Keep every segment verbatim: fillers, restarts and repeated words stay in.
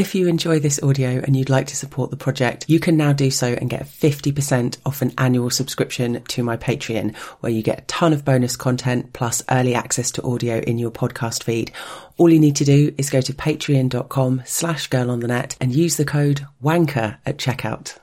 If you enjoy this audio and you'd like to support the project, you can now do so and get fifty percent off an annual subscription to my Patreon, where you get a ton of bonus content plus early access to audio in your podcast feed. All you need to do is go to patreon.com slash girl on the net and use the code WANKER at checkout.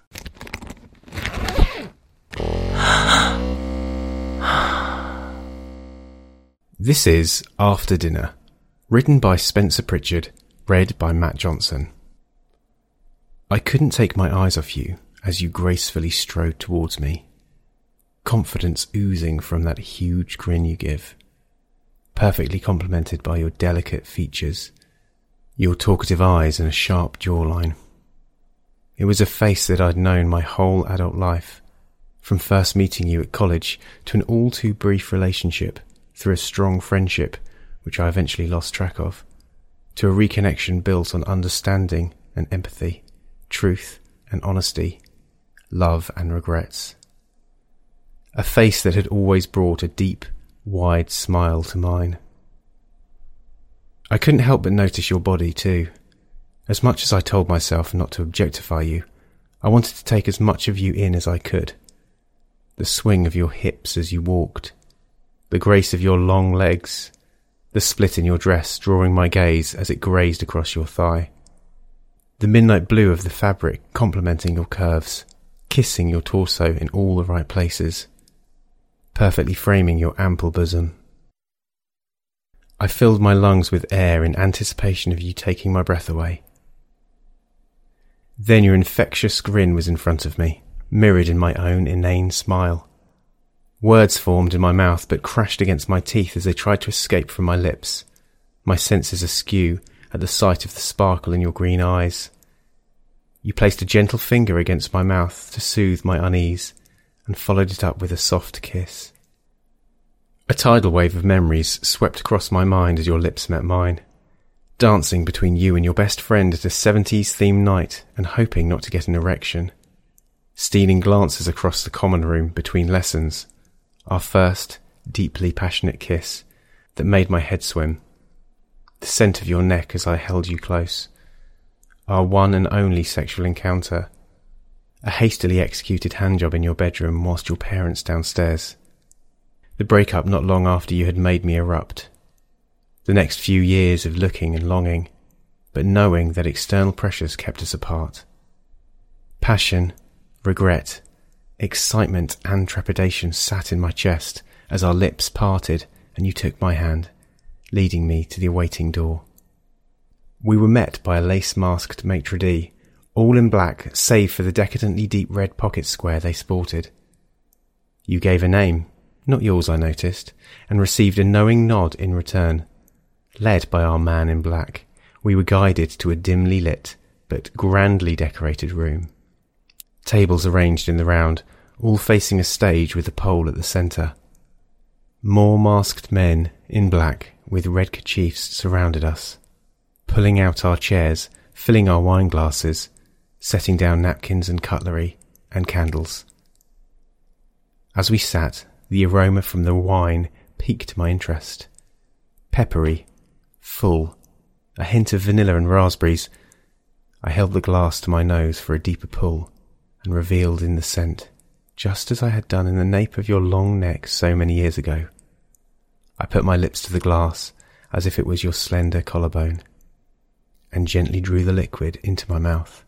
This is After Dinner, written by Spencer Pritchard, read by Matt Johnson. I couldn't take my eyes off you as you gracefully strode towards me, confidence oozing from that huge grin you give, perfectly complemented by your delicate features, your talkative eyes and a sharp jawline. It was a face that I'd known my whole adult life, from first meeting you at college to an all too brief relationship through a strong friendship which I eventually lost track of, to a reconnection built on understanding and empathy, truth and honesty, love and regrets. A face that had always brought a deep, wide smile to mine. I couldn't help but notice your body too. As much as I told myself not to objectify you, I wanted to take as much of you in as I could. The swing of your hips as you walked, the grace of your long legs, the split in your dress drawing my gaze as it grazed across your thigh, the midnight blue of the fabric complementing your curves, kissing your torso in all the right places, perfectly framing your ample bosom. I filled my lungs with air in anticipation of you taking my breath away. Then your infectious grin was in front of me, mirrored in my own inane smile. Words formed in my mouth but crashed against my teeth as they tried to escape from my lips, my senses askew at the sight of the sparkle in your green eyes. You placed a gentle finger against my mouth to soothe my unease, and followed it up with a soft kiss. A tidal wave of memories swept across my mind as your lips met mine, dancing between you and your best friend at a seventies-themed night and hoping not to get an erection, stealing glances across the common room between lessons, our first, deeply passionate kiss that made my head swim, the scent of your neck as I held you close, our one and only sexual encounter, a hastily executed handjob in your bedroom whilst your parents downstairs, the breakup not long after you had made me erupt, the next few years of looking and longing, but knowing that external pressures kept us apart. Passion, regret, excitement and trepidation sat in my chest as our lips parted and you took my hand, leading me to the awaiting door. We were met by a lace-masked maitre d', all in black save for the decadently deep red pocket square they sported. You gave a name, not yours I noticed, and received a knowing nod in return. Led by our man in black, we were guided to a dimly lit but grandly decorated room. Tables arranged in the round, all facing a stage with a pole at the centre. More masked men in black with red kerchiefs surrounded us, pulling out our chairs, filling our wine glasses, setting down napkins and cutlery and candles. As we sat, the aroma from the wine piqued my interest. Peppery, full, a hint of vanilla and raspberries. I held the glass to my nose for a deeper pull, and revealed in the scent, just as I had done in the nape of your long neck so many years ago. I put my lips to the glass as if it was your slender collarbone, and gently drew the liquid into my mouth.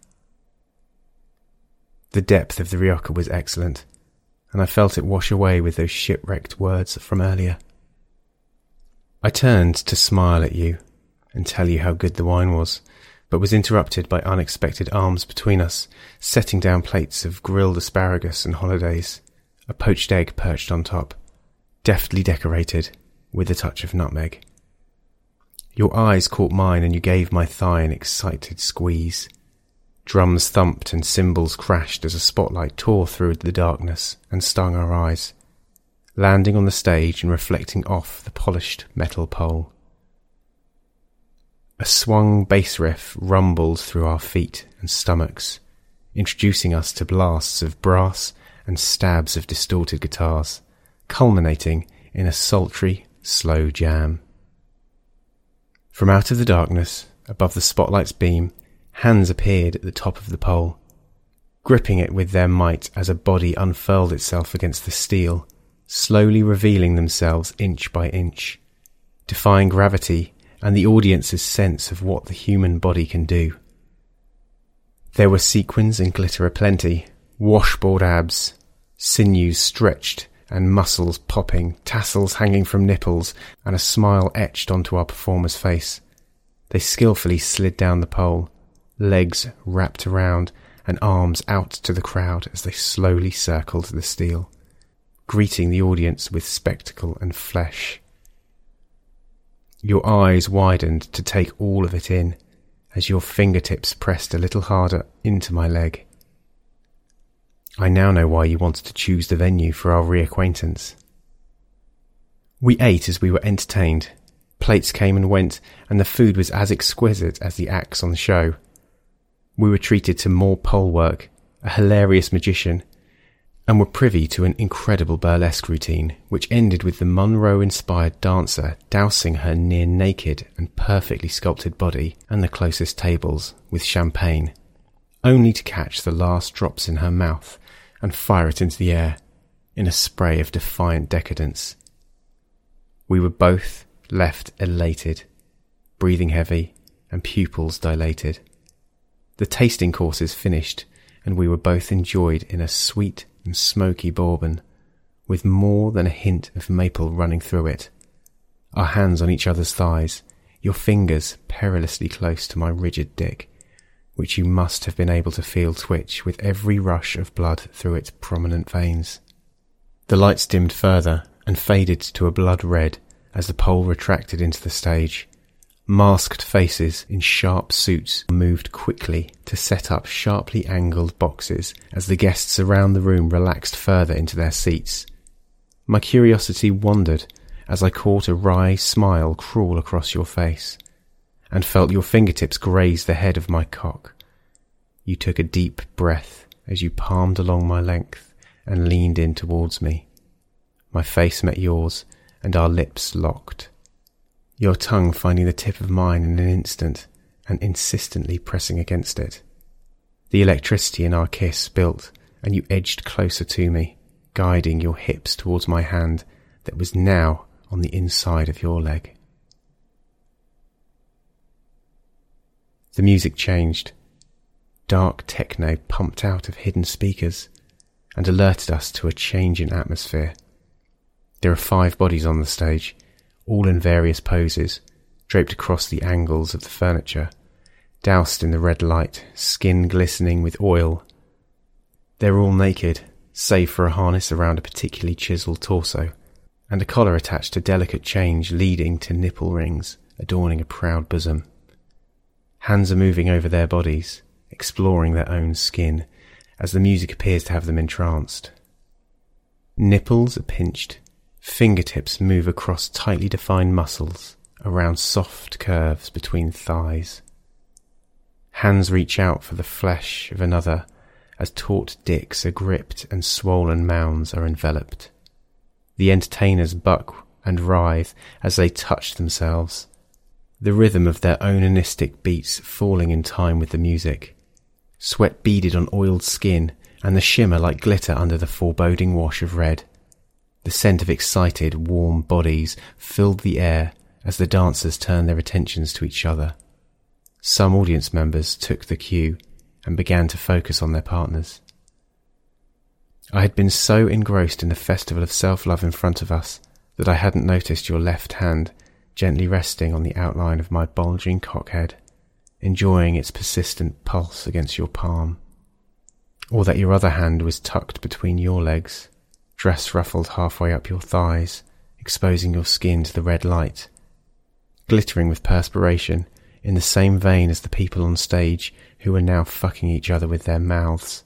The depth of the Rioja was excellent, and I felt it wash away with those shipwrecked words from earlier. I turned to smile at you and tell you how good the wine was, but was interrupted by unexpected arms between us, setting down plates of grilled asparagus and hollandaise, a poached egg perched on top, deftly decorated with a touch of nutmeg. Your eyes caught mine and you gave my thigh an excited squeeze. Drums thumped and cymbals crashed as a spotlight tore through the darkness and stung our eyes, landing on the stage and reflecting off the polished metal pole. A swung bass riff rumbled through our feet and stomachs, introducing us to blasts of brass and stabs of distorted guitars, culminating in a sultry, slow jam. From out of the darkness, above the spotlight's beam, hands appeared at the top of the pole, gripping it with their might as a body unfurled itself against the steel, slowly revealing themselves inch by inch, defying gravity and the audience's sense of what the human body can do. There were sequins and glitter aplenty, washboard abs, sinews stretched and muscles popping, tassels hanging from nipples, and a smile etched onto our performer's face. They skillfully slid down the pole, legs wrapped around and arms out to the crowd as they slowly circled the steel, greeting the audience with spectacle and flesh. Your eyes widened to take all of it in as your fingertips pressed a little harder into my leg. I now know why you wanted to choose the venue for our reacquaintance. We ate as we were entertained. Plates came and went, and the food was as exquisite as the acts on the show. We were treated to more pole work, a hilarious magician, and were privy to an incredible burlesque routine, which ended with the Monroe-inspired dancer dousing her near-naked and perfectly sculpted body and the closest tables with champagne, only to catch the last drops in her mouth and fire it into the air in a spray of defiant decadence. We were both left elated, breathing heavy and pupils dilated. The tasting courses finished, and we were both enjoyed in a sweet and smoky bourbon, with more than a hint of maple running through it. Our hands on each other's thighs, your fingers perilously close to my rigid dick, which you must have been able to feel twitch with every rush of blood through its prominent veins. The lights dimmed further and faded to a blood red as the pole retracted into the stage. Masked faces in sharp suits moved quickly to set up sharply angled boxes as the guests around the room relaxed further into their seats. My curiosity wandered as I caught a wry smile crawl across your face, and felt your fingertips graze the head of my cock. You took a deep breath as you palmed along my length and leaned in towards me. My face met yours, and our lips locked, your tongue finding the tip of mine in an instant and insistently pressing against it. The electricity in our kiss built, and you edged closer to me, guiding your hips towards my hand that was now on the inside of your leg. The music changed. Dark techno pumped out of hidden speakers and alerted us to a change in atmosphere. There are five bodies on the stage, all in various poses, draped across the angles of the furniture, doused in the red light, skin glistening with oil. They're all naked, save for a harness around a particularly chiselled torso, and a collar attached to delicate change leading to nipple rings adorning a proud bosom. Hands are moving over their bodies, exploring their own skin, as the music appears to have them entranced. Nipples are pinched, fingertips move across tightly defined muscles, around soft curves between thighs. Hands reach out for the flesh of another, as taut dicks are gripped and swollen mounds are enveloped. The entertainers buck and writhe as they touch themselves, the rhythm of their onanistic beats falling in time with the music. Sweat beaded on oiled skin, and the shimmer like glitter under the foreboding wash of red. The scent of excited, warm bodies filled the air as the dancers turned their attentions to each other. Some audience members took the cue and began to focus on their partners. I had been so engrossed in the festival of self-love in front of us that I hadn't noticed your left hand gently resting on the outline of my bulging cockhead, enjoying its persistent pulse against your palm, or that your other hand was tucked between your legs, dress ruffled halfway up your thighs, exposing your skin to the red light, glittering with perspiration in the same vein as the people on stage who were now fucking each other with their mouths.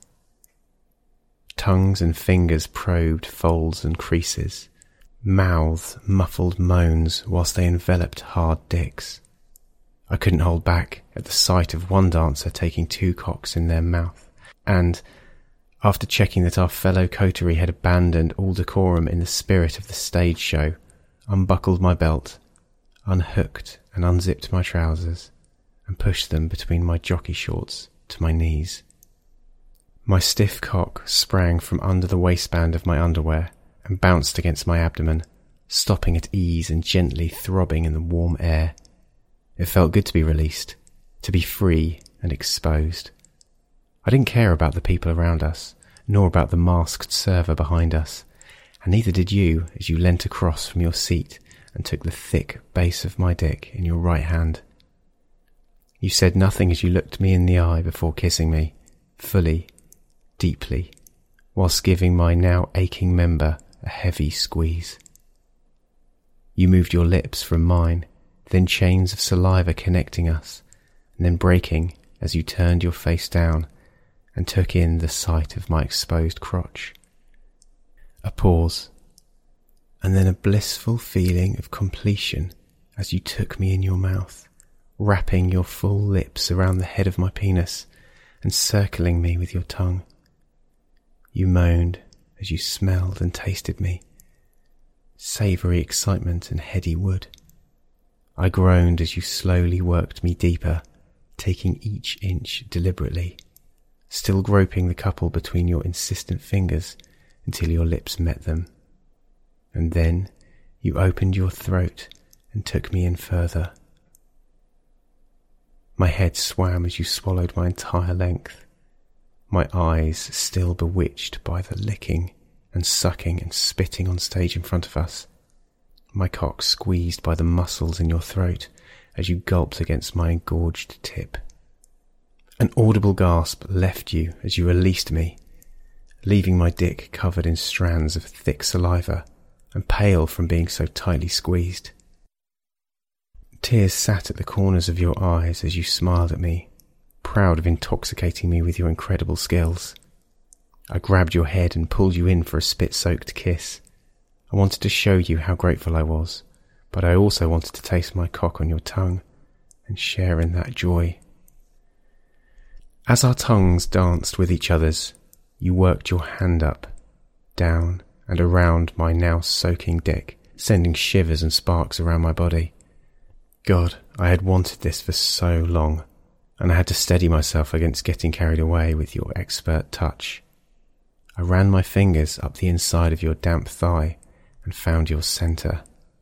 Tongues and fingers probed folds and creases, mouths muffled moans whilst they enveloped hard dicks. I couldn't hold back at the sight of one dancer taking two cocks in their mouth, and, after checking that our fellow coterie had abandoned all decorum in the spirit of the stage show, unbuckled my belt, unhooked and unzipped my trousers, and pushed them between my jockey shorts to my knees. My stiff cock sprang from under the waistband of my underwear and bounced against my abdomen, stopping at ease and gently throbbing in the warm air. It felt good to be released, to be free and exposed. I didn't care about the people around us, nor about the masked server behind us, and neither did you as you leant across from your seat and took the thick base of my dick in your right hand. You said nothing as you looked me in the eye before kissing me, fully, deeply, whilst giving my now aching member a heavy squeeze. You moved your lips from mine, then chains of saliva connecting us, and then breaking as you turned your face down and took in the sight of my exposed crotch. A pause, and then a blissful feeling of completion as you took me in your mouth, wrapping your full lips around the head of my penis and circling me with your tongue. You moaned as you smelled and tasted me, savoury excitement and heady wood. I groaned as you slowly worked me deeper, taking each inch deliberately, still groping the couple between your insistent fingers until your lips met them. And then you opened your throat and took me in further. My head swam as you swallowed my entire length, my eyes still bewitched by the licking and sucking and spitting on stage in front of us, my cock squeezed by the muscles in your throat as you gulped against my engorged tip. An audible gasp left you as you released me, leaving my dick covered in strands of thick saliva and pale from being so tightly squeezed. Tears sat at the corners of your eyes as you smiled at me, proud of intoxicating me with your incredible skills. I grabbed your head and pulled you in for a spit-soaked kiss. I wanted to show you how grateful I was, but I also wanted to taste my cock on your tongue and share in that joy. As our tongues danced with each other's, you worked your hand up, down, and around my now soaking dick, sending shivers and sparks around my body. God, I had wanted this for so long, and I had to steady myself against getting carried away with your expert touch. I ran my fingers up the inside of your damp thigh and found your centre.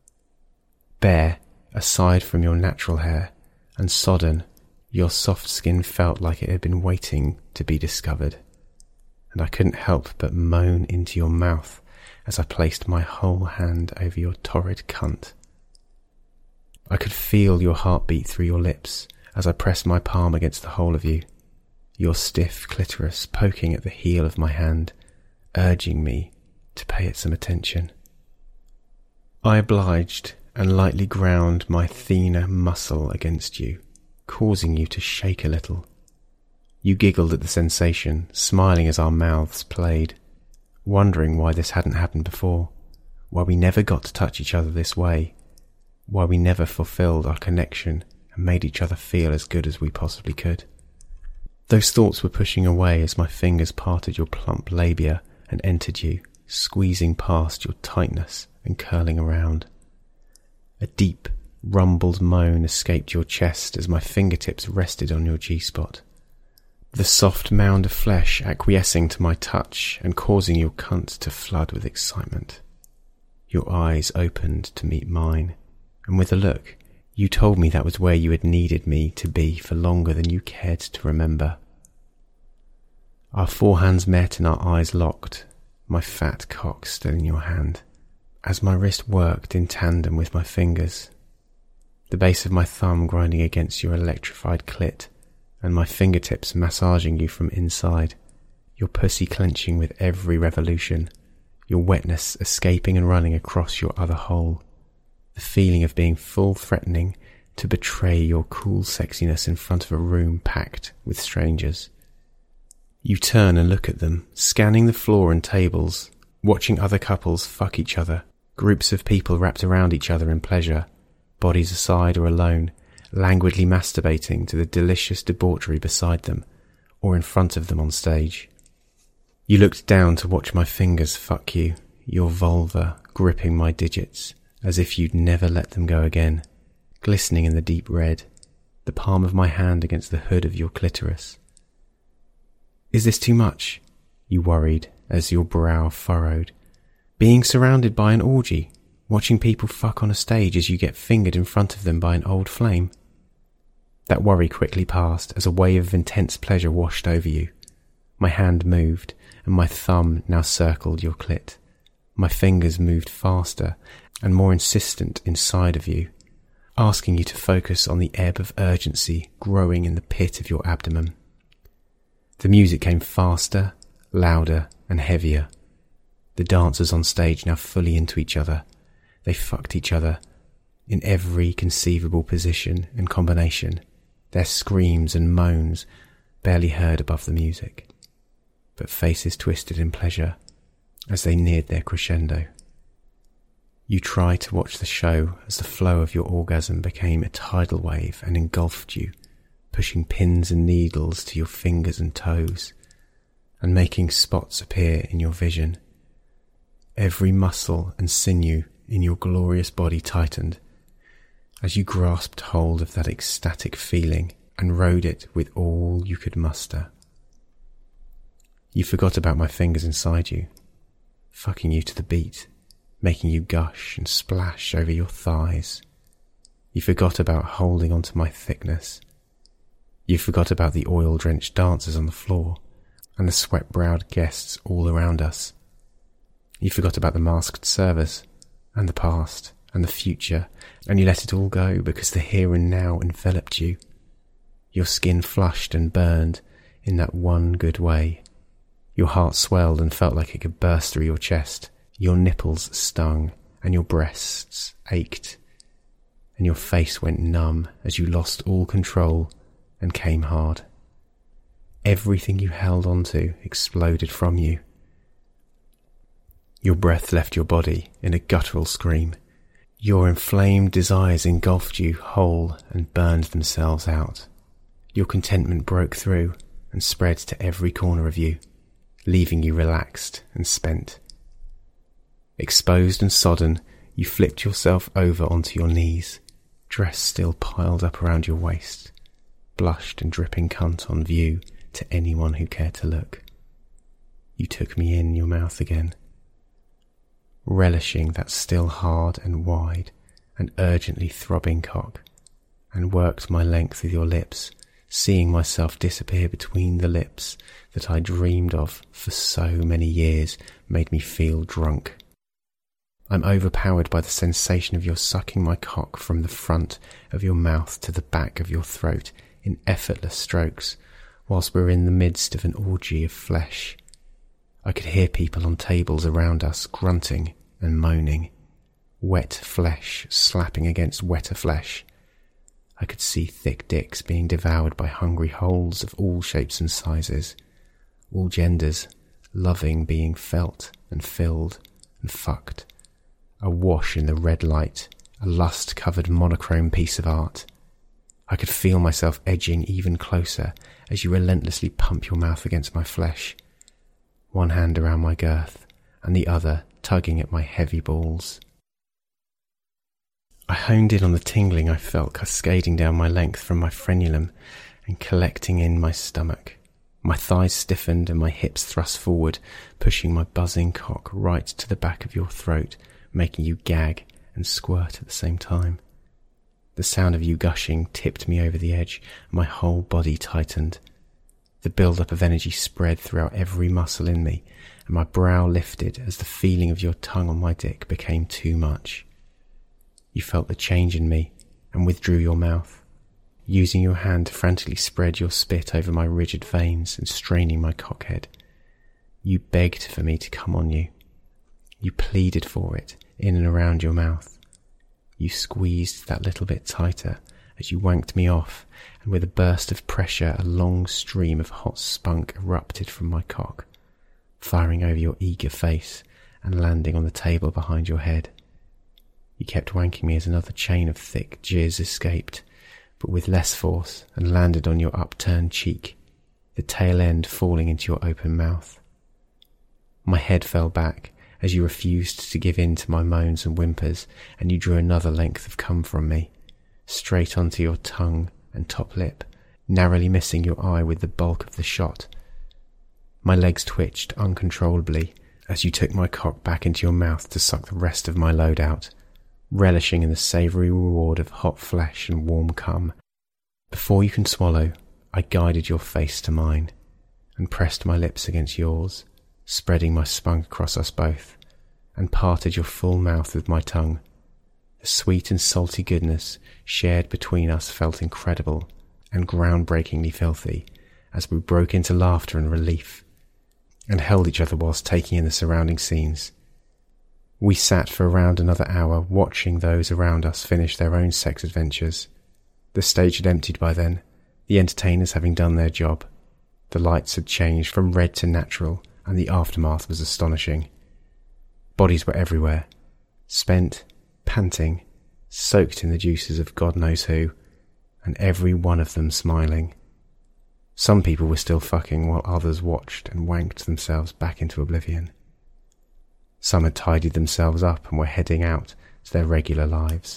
Bare, aside from your natural hair, and sodden, your soft skin felt like it had been waiting to be discovered, and I couldn't help but moan into your mouth as I placed my whole hand over your torrid cunt. I could feel your heartbeat through your lips as I pressed my palm against the whole of you, your stiff clitoris poking at the heel of my hand, urging me to pay it some attention. I obliged and lightly ground my thenar muscle against you, causing you to shake a little. You giggled at the sensation, smiling as our mouths played, wondering why this hadn't happened before, why we never got to touch each other this way, why we never fulfilled our connection and made each other feel as good as we possibly could. Those thoughts were pushing away as my fingers parted your plump labia and entered you, squeezing past your tightness and curling around. A deep, rumbled moan escaped your chest as my fingertips rested on your G-spot, the soft mound of flesh acquiescing to my touch and causing your cunt to flood with excitement. Your eyes opened to meet mine, and with a look, you told me that was where you had needed me to be for longer than you cared to remember. Our forehands met and our eyes locked, my fat cock still in your hand, as my wrist worked in tandem with my fingers, the base of my thumb grinding against your electrified clit, and my fingertips massaging you from inside, your pussy clenching with every revolution, your wetness escaping and running across your other hole, the feeling of being full threatening to betray your cool sexiness in front of a room packed with strangers. You turn and look at them, scanning the floor and tables, watching other couples fuck each other, groups of people wrapped around each other in pleasure, bodies aside or alone, languidly masturbating to the delicious debauchery beside them or in front of them on stage. You looked down to watch my fingers fuck you, your vulva gripping my digits as if you'd never let them go again, glistening in the deep red, the palm of my hand against the hood of your clitoris. Is this too much? You worried as your brow furrowed. Being surrounded by an orgy, watching people fuck on a stage as you get fingered in front of them by an old flame. That worry quickly passed as a wave of intense pleasure washed over you. My hand moved, and my thumb now circled your clit. My fingers moved faster and more insistent inside of you, asking you to focus on the ebb of urgency growing in the pit of your abdomen. The music came faster, louder, and heavier. The dancers on stage now fully into each other. They fucked each other in every conceivable position and combination, their screams and moans barely heard above the music, but faces twisted in pleasure as they neared their crescendo. You tried to watch the show as the flow of your orgasm became a tidal wave and engulfed you, pushing pins and needles to your fingers and toes, and making spots appear in your vision. Every muscle and sinew in your glorious body tightened as you grasped hold of that ecstatic feeling and rode it with all you could muster. You forgot about my fingers inside you, fucking you to the beat, making you gush and splash over your thighs. You forgot about holding onto my thickness. You forgot about the oil-drenched dancers on the floor and the sweat-browed guests all around us. You forgot about the masked servers and the past and the future, and you let it all go because the here and now enveloped you. Your skin flushed and burned in that one good way. Your heart swelled and felt like it could burst through your chest. Your nipples stung and your breasts ached, and your face went numb as you lost all control and came hard. Everything you held onto exploded from you. Your breath left your body in a guttural scream. Your inflamed desires engulfed you whole and burned themselves out. Your contentment broke through and spread to every corner of you, leaving you relaxed and spent. Exposed and sodden, you flipped yourself over onto your knees, dress still piled up around your waist, blushed and dripping cunt on view to anyone who cared to look. You took me in your mouth again, relishing that still hard and wide and urgently throbbing cock, and worked my length with your lips, seeing myself disappear between the lips that I dreamed of for so many years made me feel drunk. I'm overpowered by the sensation of your sucking my cock from the front of your mouth to the back of your throat in effortless strokes, whilst we're in the midst of an orgy of flesh. I could hear people on tables around us grunting and moaning, wet flesh slapping against wetter flesh. I could see thick dicks being devoured by hungry holes of all shapes and sizes, all genders, loving being felt and filled and fucked. Awash in the red light, a lust-covered monochrome piece of art. I could feel myself edging even closer as you relentlessly pump your mouth against my flesh, one hand around my girth and the other tugging at my heavy balls. I honed in on the tingling I felt cascading down my length from my frenulum and collecting in my stomach. My thighs stiffened and my hips thrust forward, pushing my buzzing cock right to the back of your throat, making you gag and squirt at the same time. The sound of you gushing tipped me over the edge, and my whole body tightened. The build-up of energy spread throughout every muscle in me, and my brow lifted as the feeling of your tongue on my dick became too much. You felt the change in me and withdrew your mouth, using your hand to frantically spread your spit over my rigid veins and straining my cockhead. You begged for me to come on you. You pleaded for it in and around your mouth. You squeezed that little bit tighter as you wanked me off, and with a burst of pressure a long stream of hot spunk erupted from my cock, firing over your eager face and landing on the table behind your head. You kept wanking me as another chain of thick jizz escaped, but with less force, and landed on your upturned cheek, the tail end falling into your open mouth. My head fell back as you refused to give in to my moans and whimpers, and you drew another length of cum from me, straight onto your tongue and top lip, narrowly missing your eye with the bulk of the shot. My legs twitched uncontrollably as you took my cock back into your mouth to suck the rest of my load out, relishing in the savoury reward of hot flesh and warm cum. Before you can swallow, I guided your face to mine and pressed my lips against yours, spreading my spunk across us both, and parted your full mouth with my tongue. The sweet and salty goodness shared between us felt incredible and groundbreakingly filthy as we broke into laughter and relief, and held each other whilst taking in the surrounding scenes. We sat for around another hour watching those around us finish their own sex adventures. The stage had emptied by then, the entertainers having done their job. The lights had changed from red to natural, and the aftermath was astonishing. Bodies were everywhere, spent, panting, soaked in the juices of God knows who, and every one of them smiling. Some people were still fucking while others watched and wanked themselves back into oblivion. Some had tidied themselves up and were heading out to their regular lives.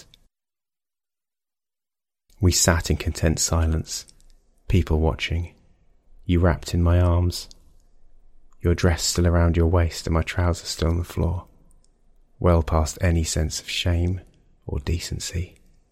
We sat in content silence, people watching, you wrapped in my arms, your dress still around your waist and my trousers still on the floor, well past any sense of shame or decency.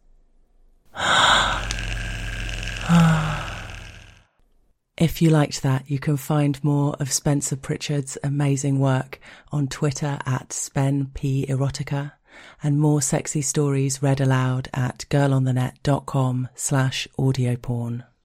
If you liked that, you can find more of Spencer Pritchard's amazing work on Twitter at SpenPerotica, and more sexy stories read aloud at girlonthenet.com slash audioporn.